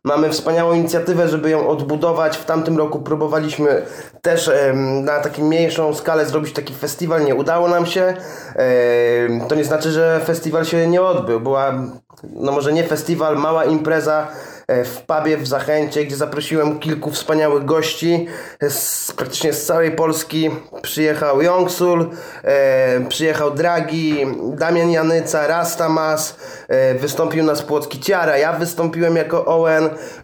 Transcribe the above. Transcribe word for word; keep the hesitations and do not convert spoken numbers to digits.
Mamy wspaniałą inicjatywę, żeby ją odbudować. W tamtym roku próbowaliśmy też em, na taką mniejszą skalę zrobić taki festiwal. Nie udało nam się. Em, to nie znaczy, że festiwal się nie odbył. Była, no może nie festiwal, mała impreza w pubie w Zachęcie, gdzie zaprosiłem kilku wspaniałych gości z, praktycznie z całej Polski. Przyjechał Youngsul, e, przyjechał Dragi, Damian Janyca, Rastamas, e, wystąpił nas Płocki Ciara, ja wystąpiłem jako Owen.